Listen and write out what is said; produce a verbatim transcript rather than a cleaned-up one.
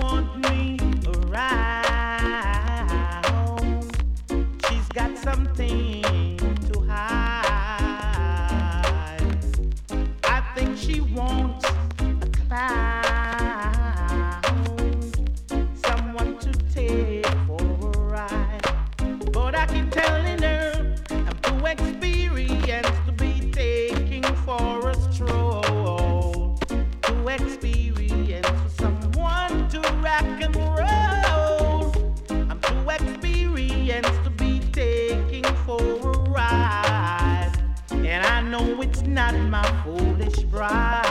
want me around. She's got something to hide. I think she wants a clown, someone to take for a ride. But I keep telling her I'm too experienced to be taking for a stroll. Too experienced for someone to rock and roll. I'm too experienced to be taking for a ride. And I know it's not my foolish bride.